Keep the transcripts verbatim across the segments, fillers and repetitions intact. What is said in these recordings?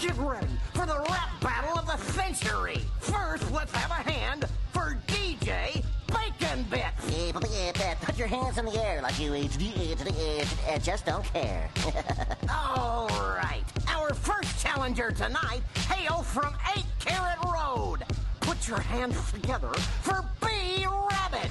Get ready for the rap battle of the century. First, let's have a hand for D J Bacon Bit. Put your hands in the air like you just don't care. All right. Our first challenger tonight hails from eight Carat Road. Put your hands together for B Rabbit.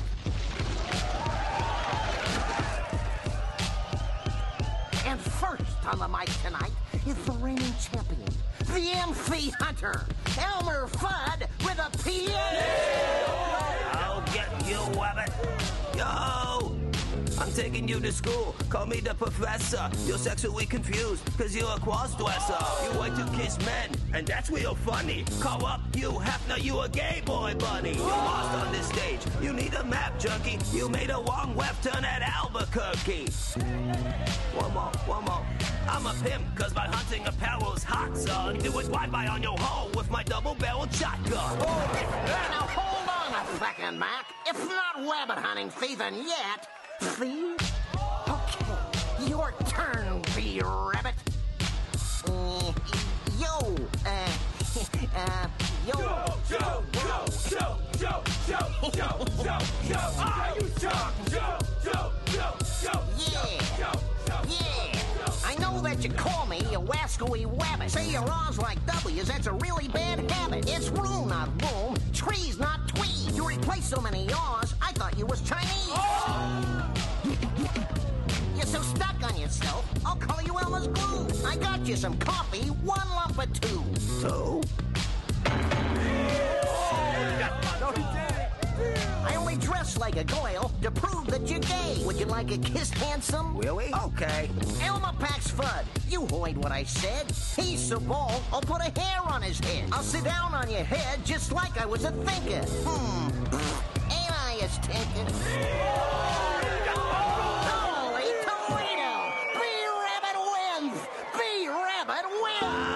And first on the mic tonight is the reigning champion, the M C Hunter, Elmer Fudd with a piano. I'll get you, Wabbit. Yo! I'm taking you to school. Call me the professor. You're sexually confused, cause you're a cross-dresser. You like to kiss men, and that's real funny. Call up you, Hefner, you a gay boy bunny. You're lost on this stage. You need a map junkie. You made a wrong left turn at Albuquerque. One more, one more. I'm a pimp, cause my hunting apparel's hot, son. Do a drive-by on your hole with my double-barreled shotgun. Oh, now hold on a second, Mac. It's not rabbit hunting season yet. See? Okay, your turn, B Rabbit. Uh, yo, uh, uh, yo. Yo, yo, yo, yo, yo, yo, yo, yo, yo. Are you sure? Yo, yo, yo, yo, Yeah, yeah. I know that you call me a wascally wabbit. Say your R's like W's, that's a really bad habit. It's room, not room, trees, not tweed. You replace so many R's, I thought you was Chinese. Oh. You're so stuck on yourself, I'll call you Elmer's glue. I got you some coffee, one lump of two. Two? I only dress like a Goyle to prove that you're gay. Would you like a kiss, handsome? Really? Okay. Elmer Pax Fudd, you heard what I said. He's so bald, I'll put a hair on his head. I'll sit down on your head just like I was a thinker. Hmm, ain't I a stinker? Holy Toledo! B-Rabbit wins! B-Rabbit wins!